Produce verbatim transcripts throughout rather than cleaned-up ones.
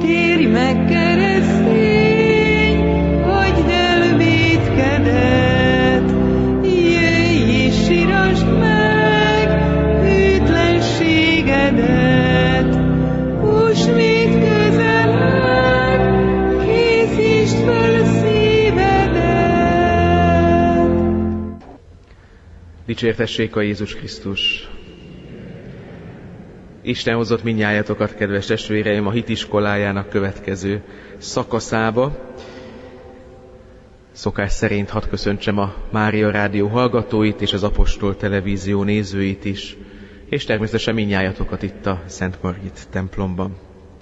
Térj meg, keresztény, hagyd el vétkedet, jöjj és sirasd meg hűtlenségedet. Húsvét közeleg, készítsd fel szívedet. Dicsértessék a Jézus Krisztus! Isten hozott mindnyájatokat, kedves testvéreim, a hitiskolájának következő szakaszába. Szokás szerint hadd köszöntsem a Mária Rádió hallgatóit és az Apostol Televízió nézőit is, és természetesen mindnyájatokat itt a Szent Margit templomban.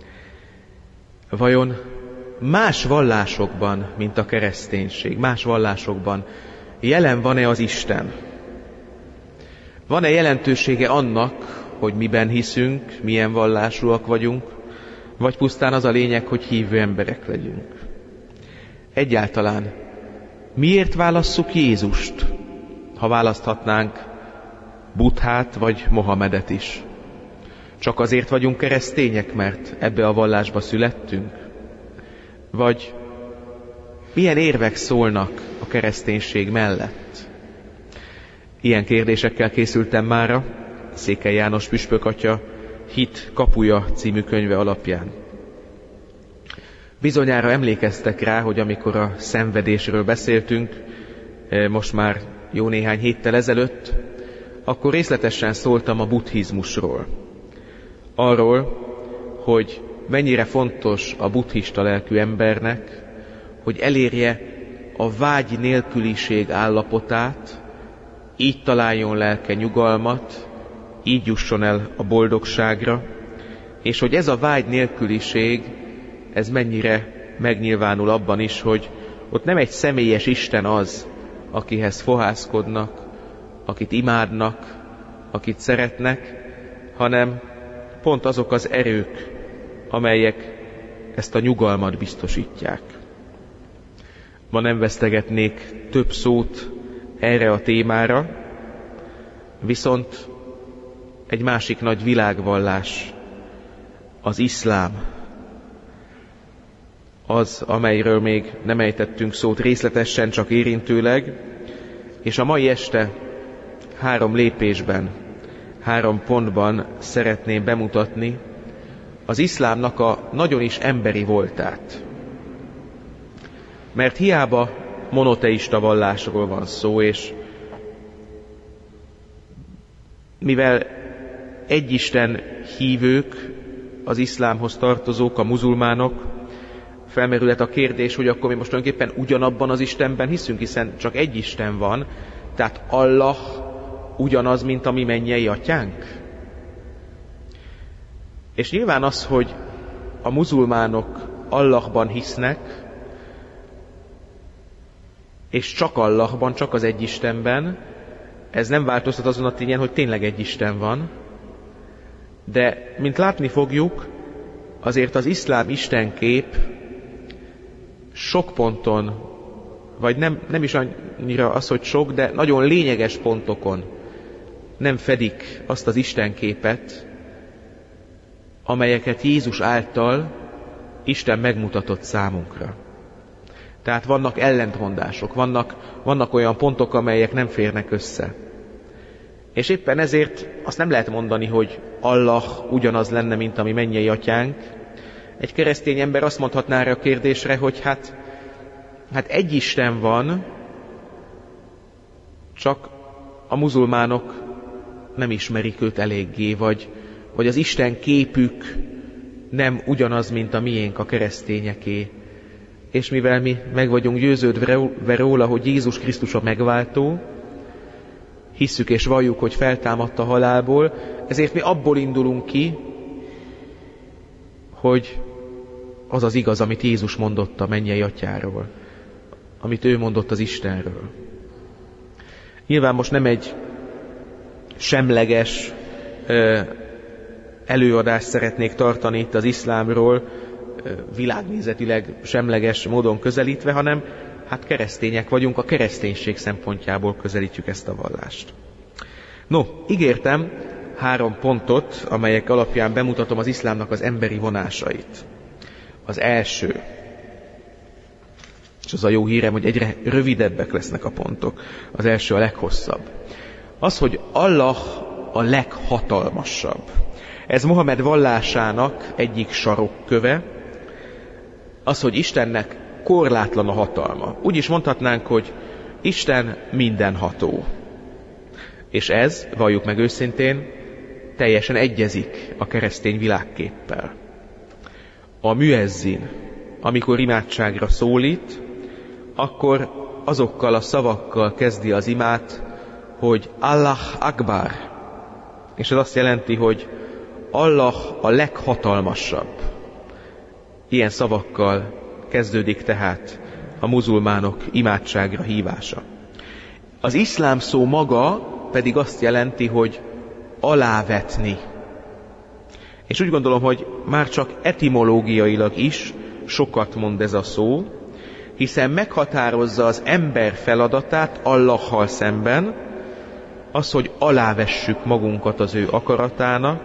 Vajon más vallásokban, mint a kereszténység, más vallásokban jelen van-e az Isten? Van-e jelentősége annak, hogy miben hiszünk, milyen vallásúak vagyunk, vagy pusztán az a lényeg, hogy hívő emberek legyünk? Egyáltalán miért válasszuk Jézust, ha választhatnánk Buddhát vagy Mohamedet is? Csak azért vagyunk keresztények, mert ebbe a vallásba születtünk? Vagy milyen érvek szólnak a kereszténység mellett? Ilyen kérdésekkel készültem mára Székely János püspök atya Hit kapuja című könyve alapján. Bizonyára emlékeztek rá, hogy amikor a szenvedésről beszéltünk, most már jó néhány héttel ezelőtt, akkor részletesen szóltam a buddhizmusról. Arról, hogy mennyire fontos a buddhista lelkű embernek, hogy elérje a vágy nélküliség állapotát, így találjon lelke nyugalmat, így jusson el a boldogságra, és hogy ez a vágy nélküliség, ez mennyire megnyilvánul abban is, hogy ott nem egy személyes Isten az, akihez fohászkodnak, akit imádnak, akit szeretnek, hanem pont azok az erők, amelyek ezt a nyugalmat biztosítják. Ma nem vesztegetnék több szót erre a témára, viszont egy másik nagy világvallás, az iszlám, az, amelyről még nem ejtettünk szót részletesen, csak érintőleg, és a mai este három lépésben, három pontban szeretném bemutatni az iszlámnak a nagyon is emberi voltát. Mert hiába monoteista vallásról van szó, és mivel egyisten hívők, az iszlámhoz tartozók, a muzulmánok, felmerülhet a kérdés, hogy akkor mi most tulajdonképpen ugyanabban az Istenben hiszünk, hiszen csak egy Isten van, tehát Allah ugyanaz, mint a mi mennyei atyánk. És nyilván az, hogy a muzulmánok Allahban hisznek, és csak Allahban, csak az egy Istenben, ez nem változtat azon a tényen, hogy tényleg egy Isten van, de, mint látni fogjuk, azért az iszlám istenkép sok ponton, vagy nem, nem is annyira az, hogy sok, de nagyon lényeges pontokon nem fedik azt az istenképet, amelyeket Jézus által Isten megmutatott számunkra. Tehát vannak ellentmondások, vannak, vannak olyan pontok, amelyek nem férnek össze. És éppen ezért azt nem lehet mondani, hogy Allah ugyanaz lenne, mint a mi mennyei atyánk. Egy keresztény ember azt mondhatná erre a kérdésre, hogy hát, hát egy Isten van, csak a muzulmánok nem ismerik őt eléggé, vagy, vagy az Isten képük nem ugyanaz, mint a miénk, a keresztényeké. És mivel mi meg vagyunk győződve róla, hogy Jézus Krisztus a megváltó, hisszük és valljuk, hogy feltámadt a halálból, ezért mi abból indulunk ki, hogy az az igaz, amit Jézus mondott a mennyei atyáról, amit ő mondott az Istenről. Nyilván most nem egy semleges előadást szeretnék tartani itt az iszlámról, világnézetileg semleges módon közelítve, hanem hát keresztények vagyunk, a kereszténység szempontjából közelítjük ezt a vallást. No, ígértem három pontot, amelyek alapján bemutatom az iszlámnak az emberi vonásait. Az első, és az a jó hírem, hogy egyre rövidebbek lesznek a pontok. Az első a leghosszabb. Az, hogy Allah a leghatalmasabb. Ez Mohamed vallásának egyik sarokköve, az, hogy Istennek korlátlan a hatalma. Úgy is mondhatnánk, hogy Isten mindenható. És ez, valljuk meg őszintén, teljesen egyezik a keresztény világképpel. A müezzin, amikor imádságra szólít, akkor azokkal a szavakkal kezdi az imát, hogy Allah Akbar. És ez azt jelenti, hogy Allah a leghatalmasabb. Ilyen szavakkal kezdődik tehát a muzulmánok imádságra hívása. Az iszlám szó maga pedig azt jelenti, hogy alávetni. És úgy gondolom, hogy már csak etimológiailag is sokat mond ez a szó, hiszen meghatározza az ember feladatát Allahhal szemben, az, hogy alávessük magunkat az ő akaratának,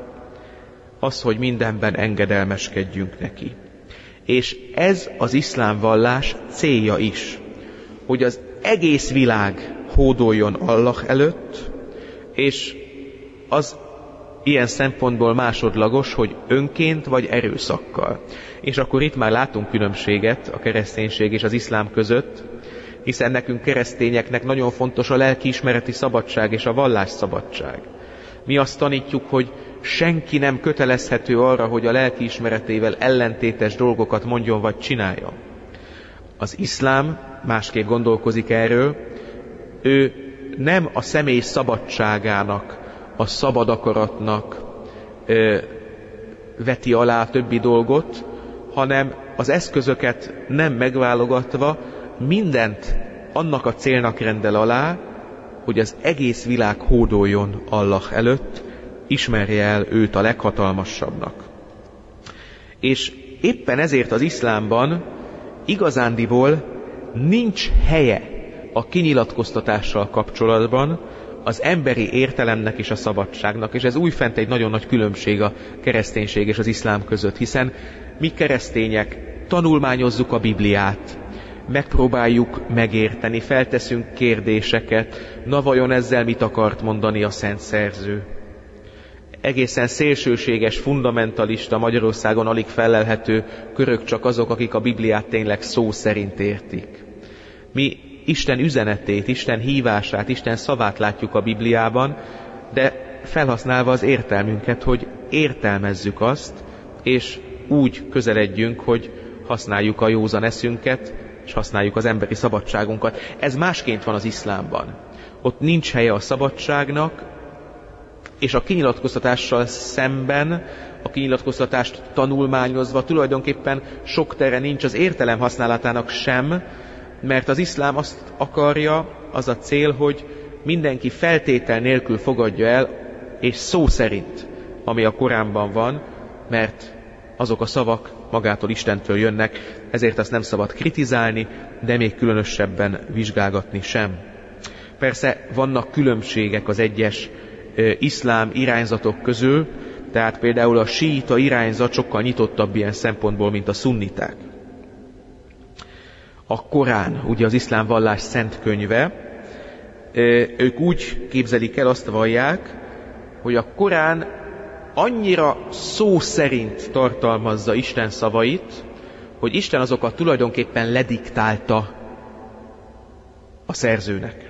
az, hogy mindenben engedelmeskedjünk neki. És ez az iszlám vallás célja is, hogy az egész világ hódoljon Allah előtt, és az ilyen szempontból másodlagos, hogy önként vagy erőszakkal. És akkor itt már látunk különbséget a kereszténység és az iszlám között, hiszen nekünk keresztényeknek nagyon fontos a lelkiismereti szabadság és a vallásszabadság. Mi azt tanítjuk, hogy senki nem kötelezhető arra, hogy a lelkiismeretével ellentétes dolgokat mondjon vagy csináljon. Az iszlám másképp gondolkozik erről, ő nem a személy szabadságának, a szabad akaratnak ö, veti alá a többi dolgot, hanem az eszközöket nem megválogatva mindent annak a célnak rendel alá, hogy az egész világ hódoljon Allah előtt, ismerje el őt a leghatalmasabbnak. És éppen ezért az iszlámban igazándiból nincs helye a kinyilatkoztatással kapcsolatban az emberi értelemnek és a szabadságnak, és ez újfent egy nagyon nagy különbség a kereszténység és az iszlám között, hiszen mi keresztények tanulmányozzuk a Bibliát, megpróbáljuk megérteni, felteszünk kérdéseket, na vajon ezzel mit akart mondani a szent szerző. Egészen szélsőséges, fundamentalista, Magyarországon alig felelhető körök csak azok, akik a Bibliát tényleg szó szerint értik. Mi Isten üzenetét, Isten hívását, Isten szavát látjuk a Bibliában, de felhasználva az értelmünket, hogy értelmezzük azt, és úgy közeledjünk, hogy használjuk a józan eszünket, és használjuk az emberi szabadságunkat. Ez másként van az iszlámban. Ott nincs helye a szabadságnak, és a kinyilatkoztatással szemben, a kinyilatkoztatást tanulmányozva tulajdonképpen sok tere nincs az értelem használatának sem, mert az iszlám azt akarja, az a cél, hogy mindenki feltétel nélkül fogadja el, és szó szerint, ami a Koránban van, mert azok a szavak magától Istentől jönnek, ezért azt nem szabad kritizálni, de még különösebben vizsgálgatni sem. Persze vannak különbségek az egyes ö, iszlám irányzatok közül, tehát például a síita irányzat sokkal nyitottabb ilyen szempontból, mint a szunniták. A Korán, ugye az iszlám vallás szent könyve, ö, ők úgy képzelik el, azt vallják, hogy a Korán annyira szó szerint tartalmazza Isten szavait, hogy Isten azokat tulajdonképpen lediktálta a szerzőnek.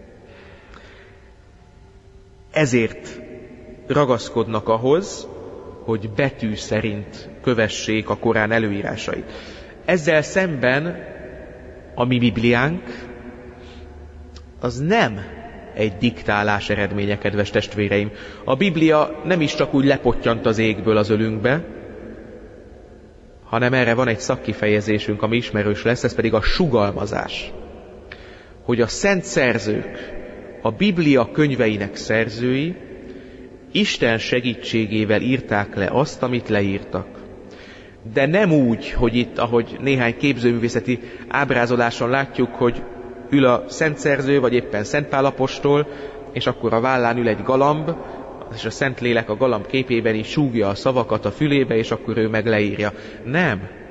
Ezért ragaszkodnak ahhoz, hogy betű szerint kövessék a Korán előírásait. Ezzel szemben a mi Bibliánk az nem egy diktálás eredménye, kedves testvéreim. A Biblia nem is csak úgy lepottyant az égből az ölünkbe, hanem erre van egy szakkifejezésünk, ami ismerős lesz, ez pedig a sugalmazás. Hogy a szent szerzők, a Biblia könyveinek szerzői Isten segítségével írták le azt, amit leírtak. De nem úgy, hogy itt, ahogy néhány képzőművészeti ábrázoláson látjuk, hogy ül a szent szerző, vagy éppen Szent Pál apostol, és akkor a vállán ül egy galamb, és a Szentlélek a galamb képében is súgja a szavakat a fülébe, és akkor ő meg leírja. Nem.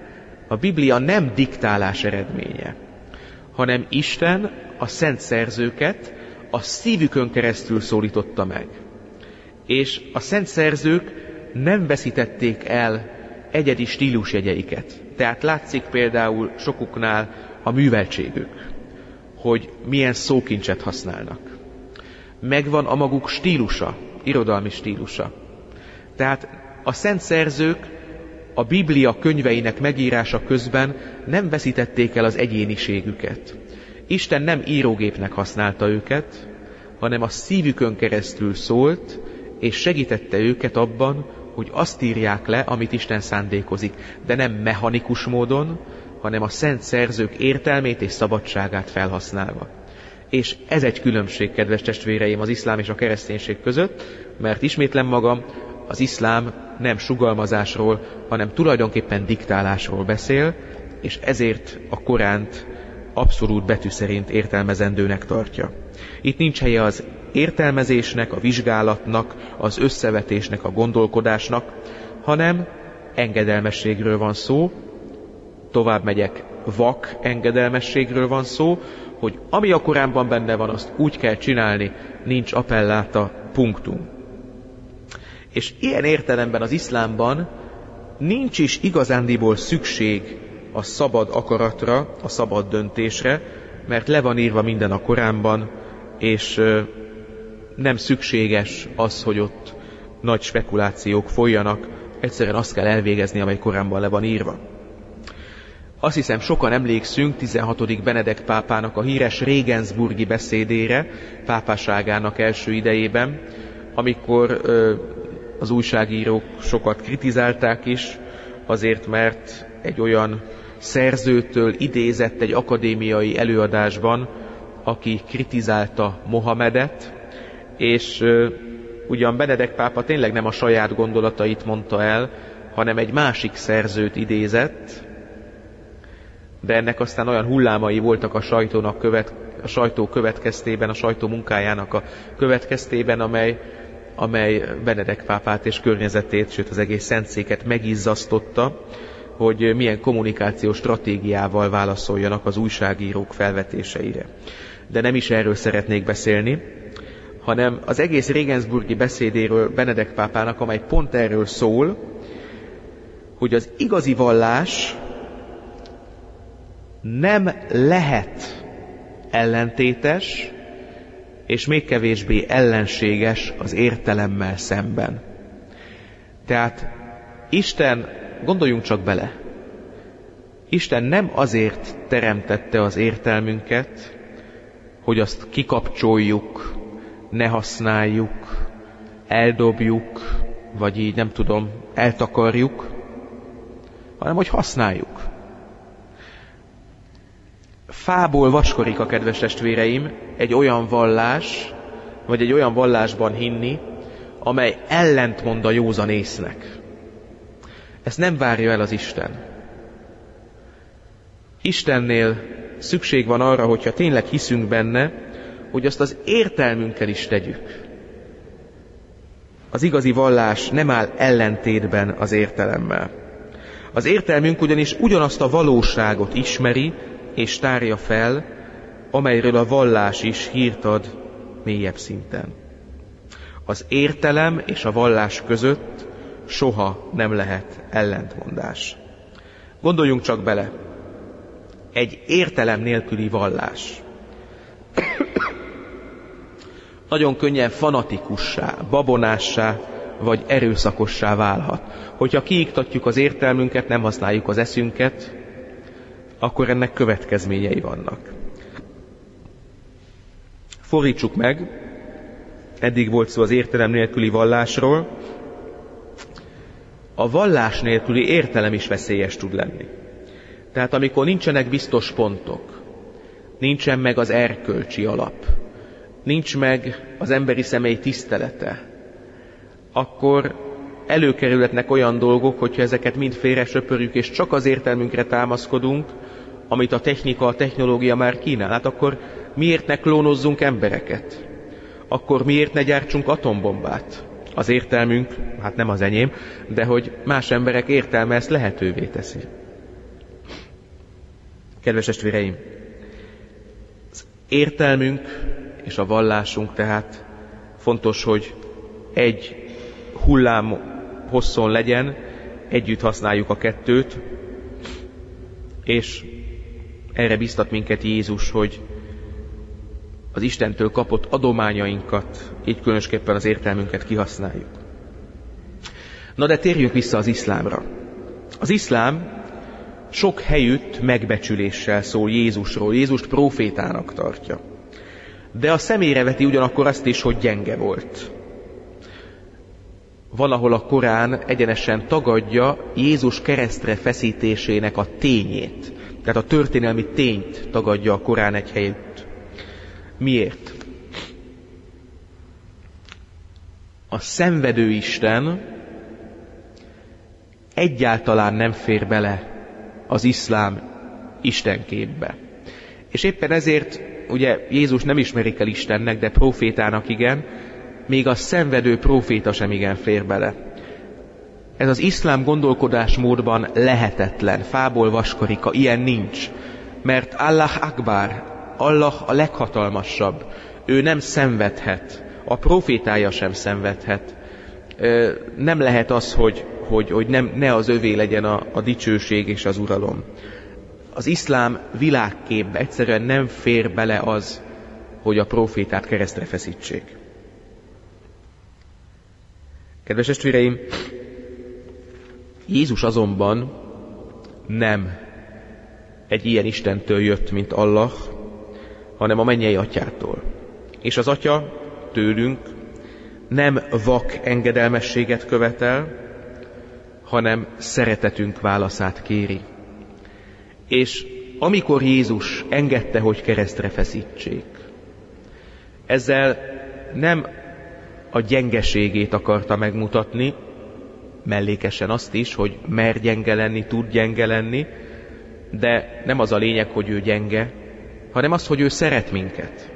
A Biblia nem diktálás eredménye, hanem Isten a szent szerzőket a szívükön keresztül szólította meg. És a szent szerzők nem veszítették el egyedi stílusjegyeiket. Tehát látszik például sokuknál a műveltségük, hogy milyen szókincset használnak. Megvan a maguk stílusa, irodalmi stílusa. Tehát a szent szerzők a Biblia könyveinek megírása közben nem veszítették el az egyéniségüket. Isten nem írógépnek használta őket, hanem a szívükön keresztül szólt, és segítette őket abban, hogy azt írják le, amit Isten szándékozik, de nem mechanikus módon, hanem a szent szerzők értelmét és szabadságát felhasználva. És ez egy különbség, kedves testvéreim, az iszlám és a kereszténység között, mert ismétlem magam, az iszlám nem sugalmazásról, hanem tulajdonképpen diktálásról beszél, és ezért a Koránt abszolút betű szerint értelmezendőnek tartja. Itt nincs helye az értelmezésnek, a vizsgálatnak, az összevetésnek, a gondolkodásnak, hanem engedelmességről van szó, tovább megyek, vak engedelmességről van szó, hogy ami a Koránban benne van, azt úgy kell csinálni, nincs appelláta, punktum. És ilyen értelemben az iszlámban nincs is igazándiból szükség a szabad akaratra, a szabad döntésre, mert le van írva minden a Koránban, és nem szükséges az, hogy ott nagy spekulációk folyjanak, egyszerűen azt kell elvégezni, amely Koránban le van írva. Azt hiszem, sokan emlékszünk tizenhatodik Benedek pápának a híres Regensburgi beszédére, pápáságának első idejében, amikor ö, az újságírók sokat kritizálták is, azért mert egy olyan szerzőtől idézett egy akadémiai előadásban, aki kritizálta Mohamedet, és ö, ugyan Benedek pápa tényleg nem a saját gondolatait mondta el, hanem egy másik szerzőt idézett, de ennek aztán olyan hullámai voltak a sajtónak követ, a sajtó következtében, a sajtó munkájának a következtében, amely, amely Benedek pápát és környezetét, sőt az egész szentszéket megizzasztotta, hogy milyen kommunikációs stratégiával válaszoljanak az újságírók felvetéseire. De nem is erről szeretnék beszélni, hanem az egész Regensburgi beszédéről Benedek pápának, amely pont erről szól, hogy az igazi vallás nem lehet ellentétes, és még kevésbé ellenséges az értelemmel szemben. Tehát Isten, gondoljunk csak bele, Isten nem azért teremtette az értelmünket, hogy azt kikapcsoljuk, ne használjuk, eldobjuk, vagy így nem tudom, eltakarjuk, hanem hogy használjuk. Fából vaskorik, a kedves testvéreim, egy olyan vallás, vagy egy olyan vallásban hinni, amely ellentmond a józan észnek. Ezt nem várja el az Isten. Istennél szükség van arra, hogyha tényleg hiszünk benne, hogy azt az értelmünkkel is tegyük. Az igazi vallás nem áll ellentétben az értelemmel. Az értelmünk ugyanis ugyanazt a valóságot ismeri és tárja fel, amelyről a vallás is hírt ad mélyebb szinten. Az értelem és a vallás között soha nem lehet ellentmondás. Gondoljunk csak bele, egy értelem nélküli vallás nagyon könnyen fanatikussá, babonássá vagy erőszakossá válhat. Hogyha kiiktatjuk az értelmünket, nem használjuk az eszünket, akkor ennek következményei vannak. Fordítsuk meg, eddig volt szó az értelem nélküli vallásról, a vallás nélküli értelem is veszélyes tud lenni. Tehát amikor nincsenek biztos pontok, nincsen meg az erkölcsi alap, nincs meg az emberi személy tisztelete, akkor előkerülhetnek olyan dolgok, hogyha ezeket mind félre söpörjük, és csak az értelmünkre támaszkodunk, amit a technika, a technológia már kínál. Hát akkor miért ne klónozzunk embereket? Akkor miért ne gyártsunk atombombát? Az értelmünk, hát nem az enyém, de hogy más emberek értelme ezt lehetővé teszi. Kedves testvéreim, az értelmünk és a vallásunk tehát fontos, hogy egy hullám hosszon legyen, együtt használjuk a kettőt, és erre biztat minket Jézus, hogy az Istentől kapott adományainkat, így különösképpen az értelmünket kihasználjuk. Na de térjünk vissza az iszlámra. Az iszlám sok helyütt megbecsüléssel szól Jézusról, Jézust prófétának tartja. De a szemére veti ugyanakkor azt is, hogy gyenge volt. Van, ahol a Korán egyenesen tagadja Jézus keresztre feszítésének a tényét. Tehát a történelmi tényt tagadja a Korán egy helyütt. Miért? A szenvedő Isten egyáltalán nem fér bele az iszlám istenképbe. És éppen ezért, ugye Jézus nem ismerik el Istennek, de prófétának igen, még a szenvedő próféta sem igen fér bele. Ez az iszlám gondolkodásmódban lehetetlen, fából vaskarika, ilyen nincs. Mert Allah Akbar, Allah a leghatalmasabb, ő nem szenvedhet, a prófétája sem szenvedhet. Nem lehet az, hogy, hogy, hogy nem, ne az övé legyen a, a dicsőség és az uralom. Az iszlám világképbe egyszerűen nem fér bele az, hogy a prófétát keresztre feszítsék. Kedves testvéreim, Jézus azonban nem egy ilyen Istentől jött, mint Allah, hanem a mennyei atyától. És az atya tőlünk nem vak engedelmességet követel, hanem szeretetünk válaszát kéri. És amikor Jézus engedte, hogy keresztre feszítsék, ezzel nem a gyengeségét akarta megmutatni, mellékesen azt is, hogy mer gyenge lenni, tud gyenge lenni, de nem az a lényeg, hogy ő gyenge, hanem az, hogy ő szeret minket.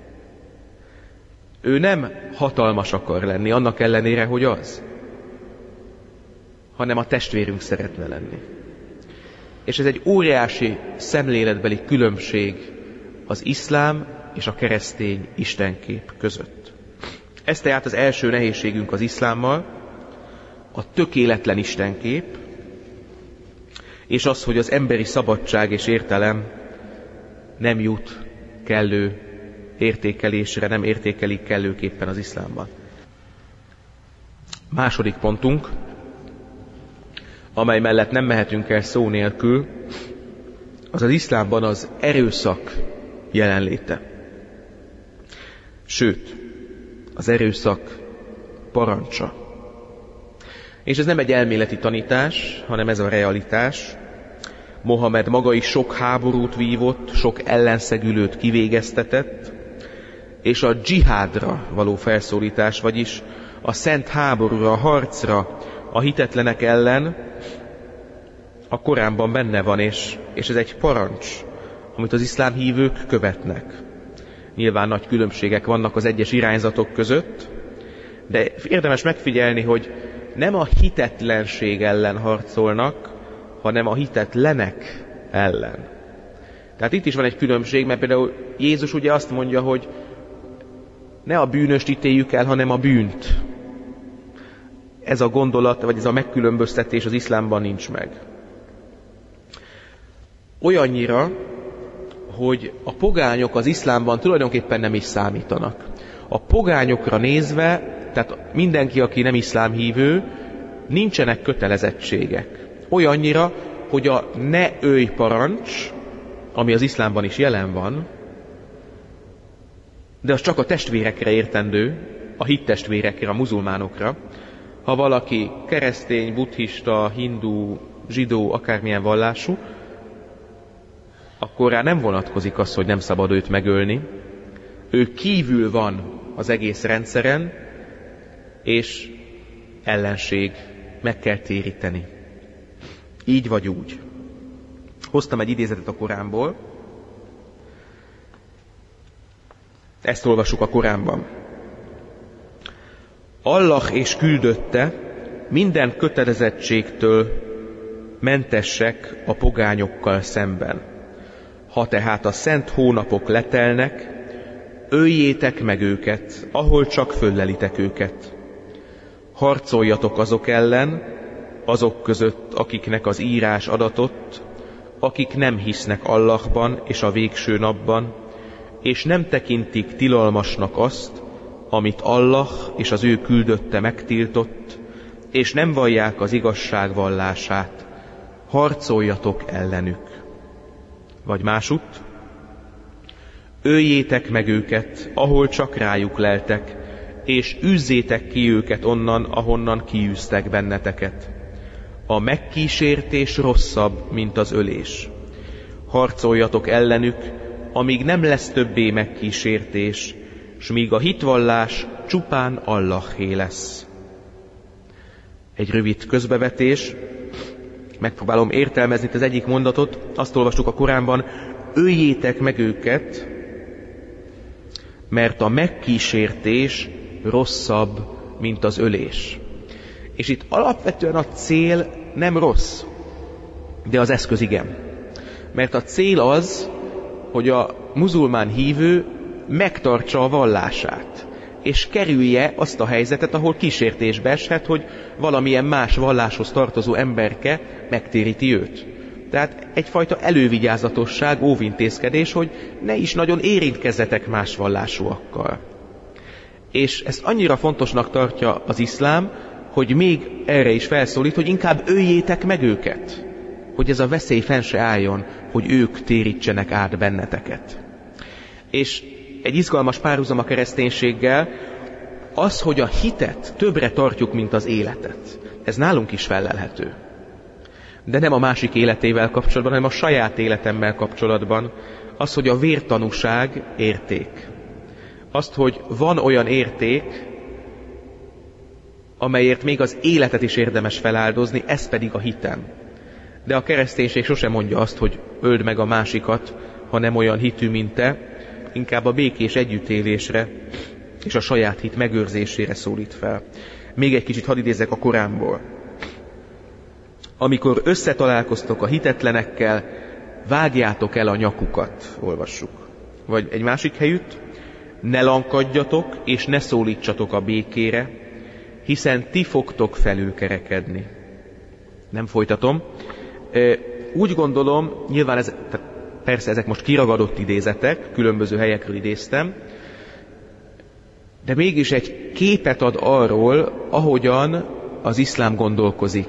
Ő nem hatalmas akar lenni, annak ellenére, hogy az, hanem a testvérünk szeretne lenni. És ez egy óriási szemléletbeli különbség az iszlám és a keresztény istenkép között. Ez tehát az első nehézségünk az iszlámmal, a tökéletlen istenkép, és az, hogy az emberi szabadság és értelem nem jut kellő értékelésre, nem értékelik kellőképpen az iszlámban. Második pontunk, amely mellett nem mehetünk el szó nélkül, az az iszlámban az erőszak jelenléte. Sőt, az erőszak parancsa. És ez nem egy elméleti tanítás, hanem ez a realitás. Mohamed maga is sok háborút vívott, sok ellenszegülőt kivégeztetett, és a dzsihádra való felszólítás, vagyis a szent háborúra, a harcra a hitetlenek ellen a Koránban benne van, és, és ez egy parancs, amit az iszlám hívők követnek. Nyilván nagy különbségek vannak az egyes irányzatok között, de érdemes megfigyelni, hogy nem a hitetlenség ellen harcolnak, hanem a hitetlenek ellen. Tehát itt is van egy különbség, mert például Jézus ugye azt mondja, hogy ne a bűnöst ítéljük el, hanem a bűnt. Ez a gondolat, vagy ez a megkülönböztetés az iszlámban nincs meg. Olyannyira, hogy a pogányok az iszlámban tulajdonképpen nem is számítanak. A pogányokra nézve, tehát mindenki, aki nem iszlám hívő, nincsenek kötelezettségek. Olyannyira, hogy a ne ölj parancs, ami az iszlámban is jelen van, de az csak a testvérekre értendő, a hittestvérekre, a muzulmánokra. Ha valaki keresztény, buddhista, hindu, zsidó, akármilyen vallású, akkor rá nem vonatkozik az, hogy nem szabad őt megölni. Ő kívül van az egész rendszeren, és ellenség, meg kell téríteni. Így vagy úgy. Hoztam egy idézetet a Koránból. Ezt olvassuk a Koránban. Allah és küldötte minden kötelezettségtől mentesek a pogányokkal szemben. Ha tehát a szent hónapok letelnek, öljétek meg őket, ahol csak föllelitek őket. Harcoljatok azok ellen, azok között, akiknek az írás adatott, akik nem hisznek Allahban és a végső napban, és nem tekintik tilalmasnak azt, amit Allah és az ő küldötte megtiltott, és nem vallják az igazság vallását. Harcoljatok ellenük. Vagy másutt, öljétek meg őket, ahol csak rájuk leltek, és űzzétek ki őket onnan, ahonnan kiűztek benneteket. A megkísértés rosszabb, mint az ölés. Harcoljatok ellenük, amíg nem lesz többé megkísértés, s míg a hitvallás csupán Allahé lesz. Egy rövid közbevetés, megpróbálom értelmezni az egyik mondatot, azt olvastuk a Koránban, öljétek meg őket, mert a megkísértés rosszabb, mint az ölés. És itt alapvetően a cél nem rossz, de az eszköz igen. Mert a cél az, hogy a muzulmán hívő megtartsa a vallását, és kerülje azt a helyzetet, ahol kísértésbe eshet, hogy valamilyen más valláshoz tartozó emberke megtéríti őt. Tehát egyfajta elővigyázatosság, óvintézkedés, hogy ne is nagyon érintkezzetek más vallásúakkal. És ezt annyira fontosnak tartja az iszlám, hogy még erre is felszólít, hogy inkább öljétek meg őket, hogy ez a veszély fenn se álljon, hogy ők térítsenek át benneteket. És egy izgalmas párhuzam a kereszténységgel, az, hogy a hitet többre tartjuk, mint az életet. Ez nálunk is fellelhető. De nem a másik életével kapcsolatban, hanem a saját életemmel kapcsolatban. Az, hogy a vértanúság érték. Azt, hogy van olyan érték, amelyért még az életet is érdemes feláldozni, ez pedig a hitem. De a kereszténység sosem mondja azt, hogy öld meg a másikat, ha nem olyan hitű, mint te, inkább a békés együttélésre és a saját hit megőrzésére szólít fel. Még egy kicsit hadd idézzek a Koránból. Amikor összetalálkoztok a hitetlenekkel, vágjátok el a nyakukat, olvassuk. Vagy egy másik helyütt, ne lankadjatok és ne szólítsatok a békére, hiszen ti fogtok felülkerekedni. Nem folytatom. Úgy gondolom, nyilván ez, persze ezek most kiragadott idézetek, különböző helyekről idéztem, de mégis egy képet ad arról, ahogyan az iszlám gondolkozik.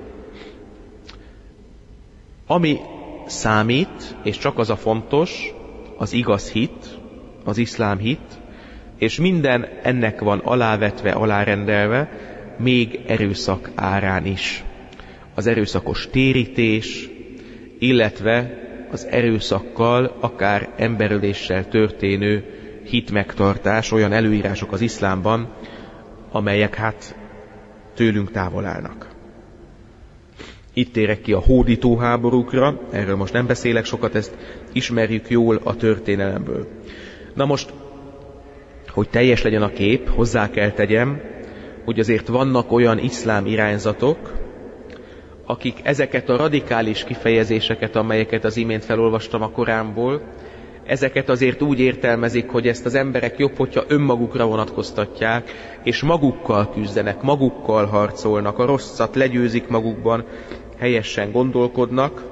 Ami számít, és csak az a fontos, az igaz hit, az iszlám hit, és minden ennek van alávetve, alárendelve, még erőszak árán is. Az erőszakos térítés, illetve az erőszakkal, akár emberöléssel történő hitmegtartás, olyan előírások az iszlámban, amelyek hát tőlünk távol állnak. Itt térek ki a hódító háborúkra, erről most nem beszélek sokat, ezt ismerjük jól a történelemből. Na most, hogy teljes legyen a kép, hozzá kell tegyem, hogy azért vannak olyan iszlám irányzatok, akik ezeket a radikális kifejezéseket, amelyeket az imént felolvastam a Koránból, ezeket azért úgy értelmezik, hogy ezt az emberek jobb, hogyha önmagukra vonatkoztatják, és magukkal küzdenek, magukkal harcolnak, a rosszat legyőzik magukban, helyesen gondolkodnak,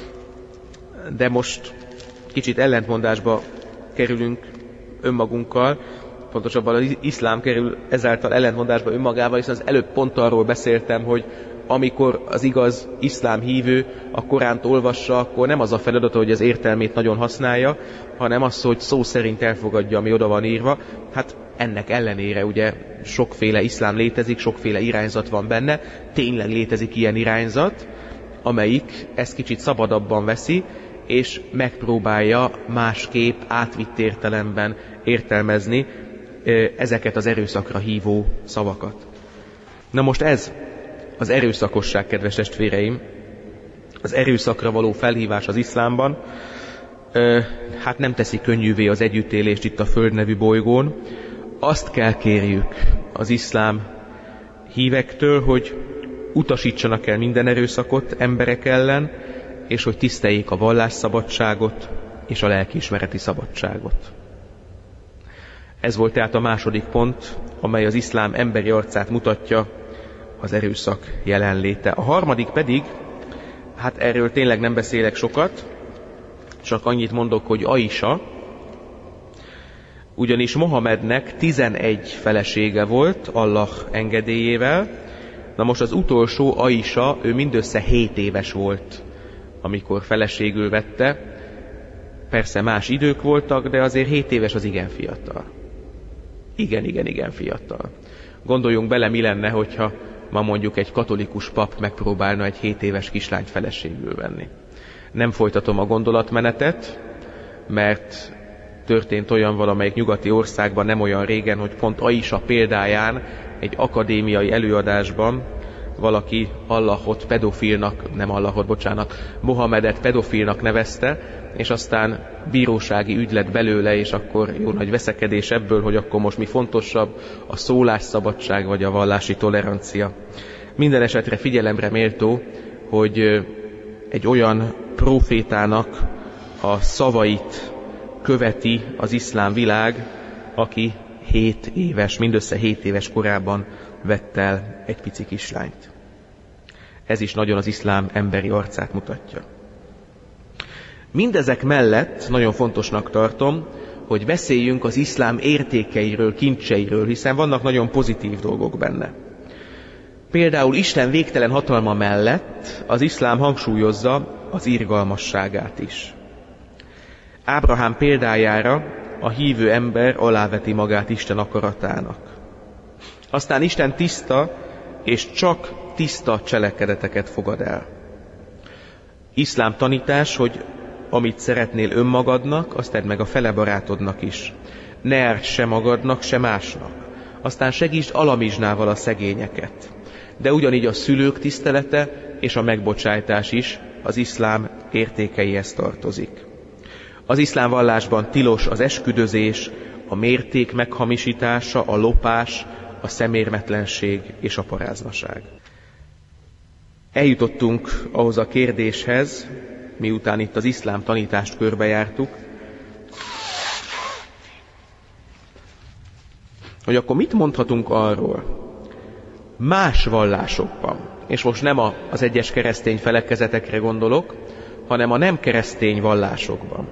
de most kicsit ellentmondásba kerülünk önmagunkkal, pontosabban az iszlám kerül ezáltal ellentmondásba önmagával, hiszen az előbb pont arról beszéltem, hogy amikor az igaz iszlám hívő a Koránt olvassa, akkor nem az a feladata, hogy az értelmét nagyon használja, hanem az, hogy szó szerint elfogadja, ami oda van írva. Hát ennek ellenére ugye sokféle iszlám létezik, sokféle irányzat van benne, tényleg létezik ilyen irányzat, amelyik ezt kicsit szabadabban veszi, és megpróbálja másképp átvitt értelemben értelmezni ezeket az erőszakra hívó szavakat. Na most ez az erőszakosság, kedves testvéreim, az erőszakra való felhívás az iszlámban, hát nem teszi könnyűvé az együttélést itt a Föld nevű bolygón. Azt kell kérjük az iszlám hívektől, hogy utasítsanak el minden erőszakot emberek ellen, és hogy tiszteljék a vallásszabadságot, és a lelkiismereti szabadságot. Ez volt tehát a második pont, amely az iszlám emberi arcát mutatja, az erőszak jelenléte. A harmadik pedig, hát erről tényleg nem beszélek sokat, csak annyit mondok, hogy Aisha, ugyanis Mohamednek tizenegy felesége volt Allah engedélyével. Na most az utolsó, Aisha, ő mindössze hét éves volt, amikor feleségül vette. Persze más idők voltak, de azért hét éves az igen fiatal. Igen, igen, igen fiatal. Gondoljunk bele, mi lenne, hogyha ma mondjuk egy katolikus pap megpróbálna egy hét éves kislányt feleségül venni. Nem folytatom a gondolatmenetet, mert történt olyan valamelyik nyugati országban nem olyan régen, hogy pont Aisha példáján egy akadémiai előadásban valaki Allahot pedofilnak, nem Allahot, bocsánat, Mohamedet pedofilnak nevezte, és aztán bírósági ügy lett belőle, és akkor jó nagy veszekedés ebből, hogy akkor most mi fontosabb, a szólásszabadság vagy a vallási tolerancia. Minden esetre figyelemre méltó, hogy egy olyan prófétának a szavait követi az iszlám világ, aki hét éves, mindössze hét éves korában vett el egy pici kislányt. Ez is nagyon az iszlám emberi arcát mutatja. Mindezek mellett nagyon fontosnak tartom, hogy beszéljünk az iszlám értékeiről, kincseiről, hiszen vannak nagyon pozitív dolgok benne. Például Isten végtelen hatalma mellett az iszlám hangsúlyozza az irgalmasságát is. Ábrahám példájára a hívő ember aláveti magát Isten akaratának. Aztán Isten tiszta és csak tiszta cselekedeteket fogad el. Iszlám tanítás, hogy amit szeretnél önmagadnak, azt tedd meg a fele barátodnak is. Ne árts se magadnak, se másnak. Aztán segítsd alamizsnával a szegényeket. De ugyanígy a szülők tisztelete és a megbocsájtás is az iszlám értékeihez tartozik. Az iszlám vallásban tilos az esküdözés, a mérték meghamisítása, a lopás, a szemérmetlenség és a paráznaság. Eljutottunk ahhoz a kérdéshez, miután itt az iszlám tanítást körbejártuk, hogy akkor mit mondhatunk arról más vallásokban, és most nem az egyes keresztény felekezetekre gondolok, hanem a nem keresztény vallásokban.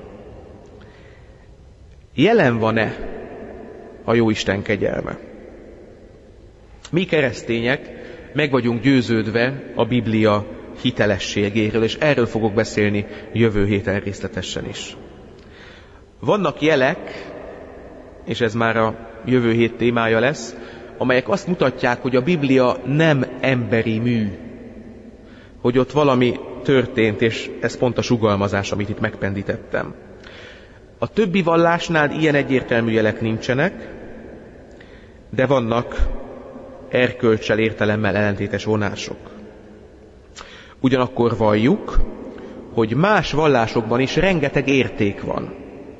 Jelen van-e a Jóisten kegyelme? Mi keresztények meg vagyunk győződve a Biblia hitelességéről, és erről fogok beszélni jövő héten részletesen is. Vannak jelek, és ez már a jövő hét témája lesz, amelyek azt mutatják, hogy a Biblia nem emberi mű, hogy ott valami történt, és ez pont a sugallmazás, amit itt megpendítettem. A többi vallásnál ilyen egyértelmű jelek nincsenek, de vannak erkölccsel, értelemmel ellentétes vonások. Ugyanakkor valljuk, hogy más vallásokban is rengeteg érték van.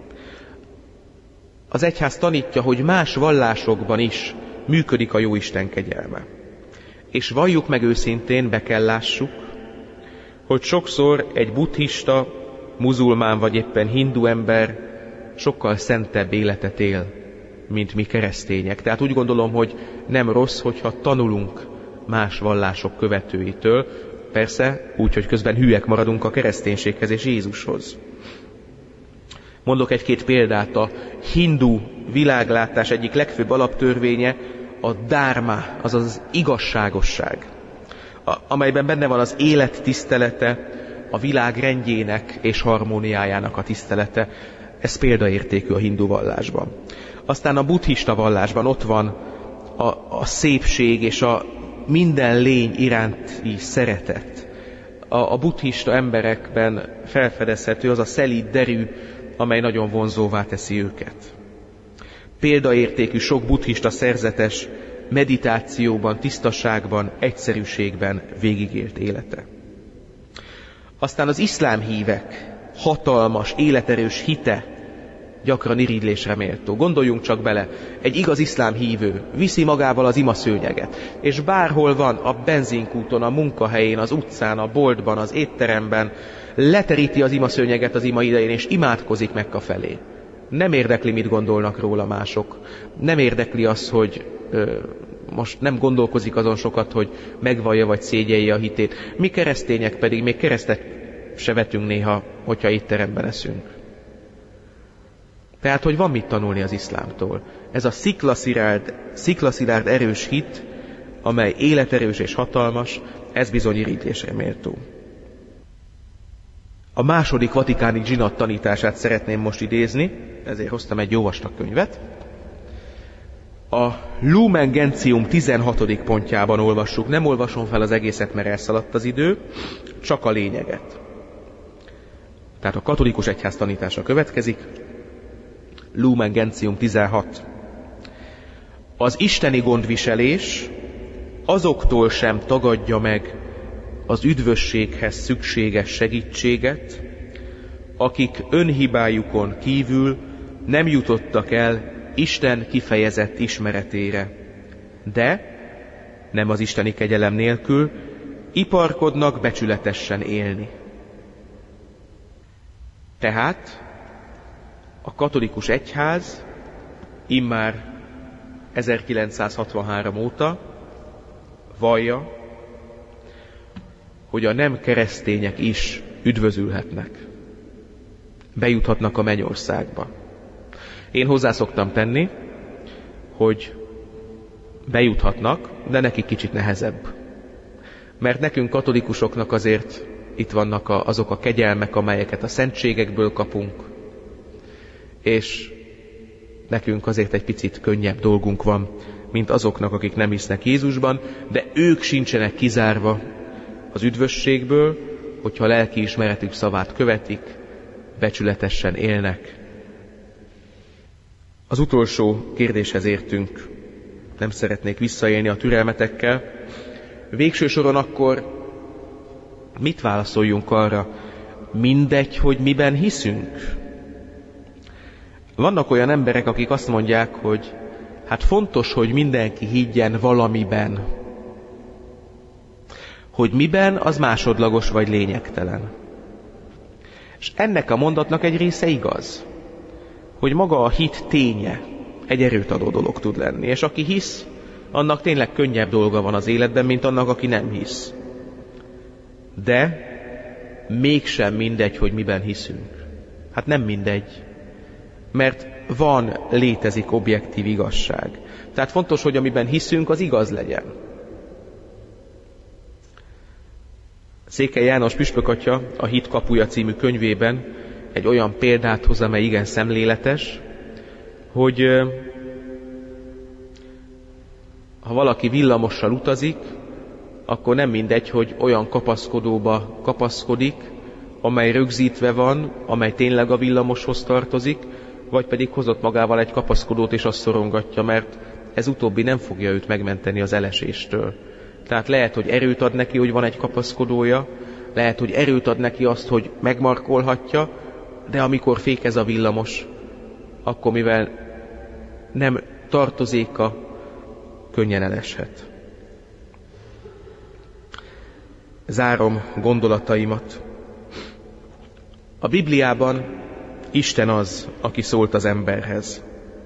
Az egyház tanítja, hogy más vallásokban is működik a Jóisten kegyelme. És valljuk meg őszintén, be kell lássuk, hogy sokszor egy buddhista, muzulmán vagy éppen hindu ember sokkal szentebb életet él, mint mi keresztények. Tehát úgy gondolom, hogy nem rossz, hogyha tanulunk más vallások követőitől, persze úgy, hogy közben hülyek maradunk a kereszténységhez és Jézushoz. Mondok egy-két példát. A hindu világlátás egyik legfőbb alaptörvénye a dharma, azaz az igazságosság, amelyben benne van az élet tisztelete, a világ rendjének és harmóniájának a tisztelete. Ez példaértékű a hindu vallásban. Aztán a buddhista vallásban ott van a, a szépség és a minden lény iránti szeretet. A, a buddhista emberekben felfedezhető az a szelíd derű, amely nagyon vonzóvá teszi őket. Példaértékű sok buddhista szerzetes meditációban, tisztaságban, egyszerűségben végigélt élete. Aztán az iszlám hívek hatalmas, életerős hite gyakran irigylésre méltó. Gondoljunk csak bele, egy igaz iszlám hívő viszi magával az imaszőnyeget, és bárhol van, a benzinkúton, a munkahelyén, az utcán, a boltban, az étteremben, leteríti az imaszőnyeget az ima idején, és imádkozik Mekka felé. Nem érdekli, mit gondolnak róla mások. Nem érdekli az, hogy ö, most nem gondolkozik azon sokat, hogy megvallja vagy szégyelje a hitét. Mi keresztények pedig még keresztet se vetünk néha, hogyha étteremben eszünk. Tehát, hogy van mit tanulni az iszlámtól. Ez a sziklaszilárd, sziklaszilárd erős hit, amely életerős és hatalmas, ez bizony irigylésre méltó. A második vatikáni zsinat tanítását szeretném most idézni, ezért hoztam egy jó vastag könyvet. A Lumen Gentium tizenhatodik pontjában olvassuk, nem olvasom fel az egészet, mert elszaladt az idő, csak a lényeget. Tehát a katolikus egyház tanítása következik. Lumen Gentium tizenhat. Az isteni gondviselés azoktól sem tagadja meg az üdvösséghez szükséges segítséget, akik önhibájukon kívül nem jutottak el Isten kifejezett ismeretére, de nem az isteni kegyelem nélkül iparkodnak becsületesen élni. Tehát a katolikus egyház immár ezerkilencszázhatvanhárom óta vallja, hogy a nem keresztények is üdvözülhetnek. Bejuthatnak a mennyországba. Én hozzá szoktam tenni, hogy bejuthatnak, de nekik kicsit nehezebb. Mert nekünk katolikusoknak azért itt vannak azok a kegyelmek, amelyeket a szentségekből kapunk, és nekünk azért egy picit könnyebb dolgunk van, mint azoknak, akik nem hisznek Jézusban, de ők sincsenek kizárva az üdvösségből, hogyha a lelkiismeretük szavát követik, becsületesen élnek. Az utolsó kérdéshez értünk. Nem szeretnék visszaélni a türelmetekkel. Végső soron akkor mit válaszoljunk arra? Mindegy, hogy miben hiszünk? Vannak olyan emberek, akik azt mondják, hogy hát fontos, hogy mindenki higgyen valamiben. Hogy miben, az másodlagos vagy lényegtelen. És ennek a mondatnak egy része igaz, hogy maga a hit ténye egy erőt adó dolog tud lenni, és aki hisz, annak tényleg könnyebb dolga van az életben, mint annak, aki nem hisz. De mégsem mindegy, hogy miben hiszünk. Hát nem mindegy, mert van, létezik objektív igazság. Tehát fontos, hogy amiben hiszünk, az igaz legyen. Székely János püspökatya a Hit kapuja című könyvében egy olyan példát hoz, amely igen szemléletes, hogy ha valaki villamossal utazik, akkor nem mindegy, hogy olyan kapaszkodóba kapaszkodik, amely rögzítve van, amely tényleg a villamoshoz tartozik, vagy pedig hozott magával egy kapaszkodót és azt szorongatja, mert ez utóbbi nem fogja őt megmenteni az eleséstől. Tehát lehet, hogy erőt ad neki, hogy van egy kapaszkodója, lehet, hogy erőt ad neki azt, hogy megmarkolhatja, de amikor fékez a villamos, akkor mivel nem tartozéka, könnyen eleshet. Zárom gondolataimat. A Bibliában Isten az, aki szólt az emberhez.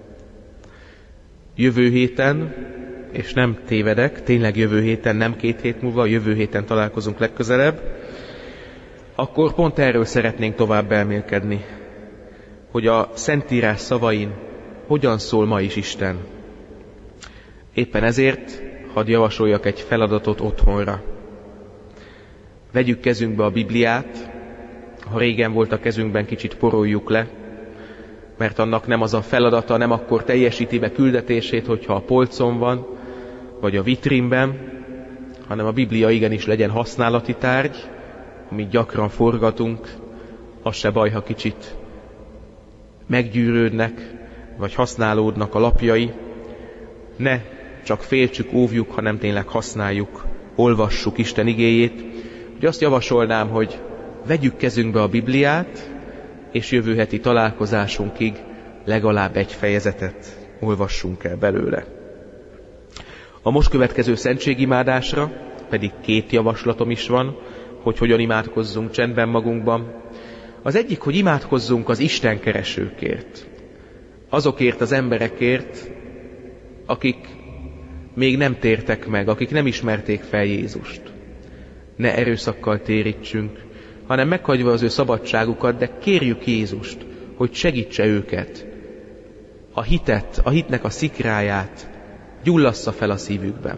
Jövő héten, és nem tévedek, tényleg jövő héten, nem két hét múlva, jövő héten találkozunk legközelebb, akkor pont erről szeretnénk tovább elmélkedni, hogy a Szentírás szavain hogyan szól ma is Isten. Éppen ezért hadd javasoljak egy feladatot otthonra. Vegyük kezünkbe a Bibliát, ha régen volt a kezünkben, kicsit poroljuk le, mert annak nem az a feladata, nem akkor teljesíti be küldetését, hogyha a polcon van, vagy a vitrínben, hanem a Biblia igenis legyen használati tárgy, amit gyakran forgatunk, az se baj, ha kicsit meggyűrődnek, vagy használódnak a lapjai. Ne csak féltsük, óvjuk, hanem tényleg használjuk, olvassuk Isten igéjét. Úgy azt javasolnám, hogy vegyük kezünkbe a Bibliát, és jövő heti találkozásunkig legalább egy fejezetet olvassunk el belőle. A most következő szentségimádásra pedig két javaslatom is van, hogy hogyan imádkozzunk csendben magunkban. Az egyik, hogy imádkozzunk az Isten keresőkért. Azokért az emberekért, akik még nem tértek meg, akik nem ismerték fel Jézust. Ne erőszakkal térítsünk, hanem meghagyva az ő szabadságukat, de kérjük Jézust, hogy segítse őket. A hitet, a hitnek a szikráját gyullassza fel a szívükben.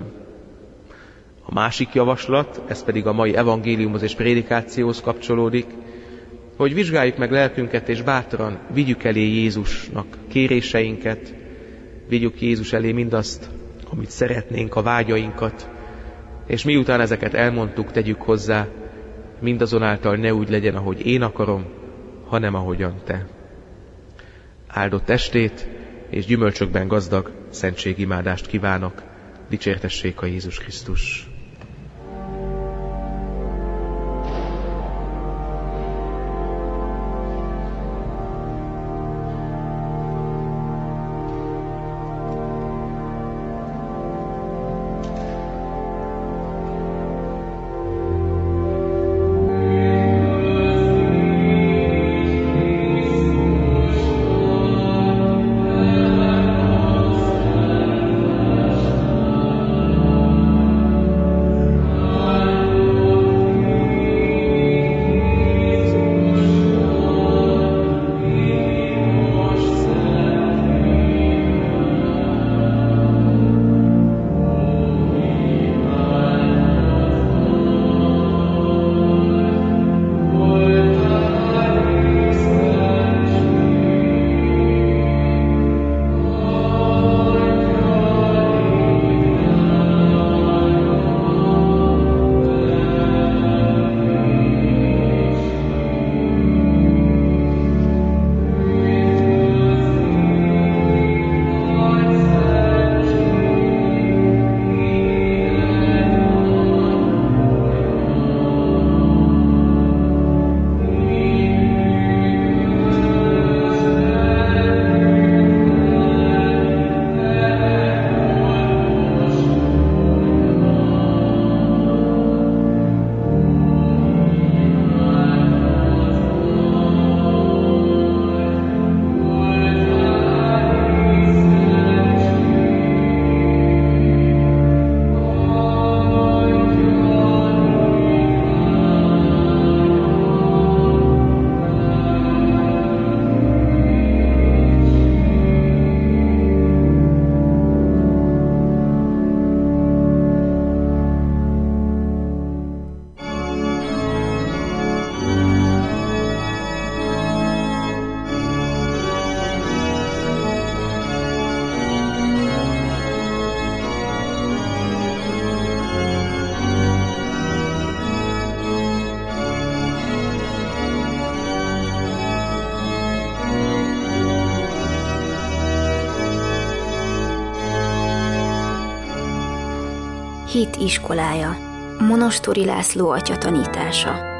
A másik javaslat, ez pedig a mai evangéliumhoz és prédikációhoz kapcsolódik, hogy vizsgáljuk meg lelkünket, és bátran vigyük elé Jézusnak kéréseinket, vigyük Jézus elé mindazt, amit szeretnénk, a vágyainkat, és miután ezeket elmondtuk, tegyük hozzá, mindazonáltal ne úgy legyen, ahogy én akarom, hanem ahogyan te. Áldott estét és gyümölcsökben gazdag szentségimádást kívánok. Dicsértessék a Jézus Krisztus! Hit iskolája. Monostori László atya tanítása.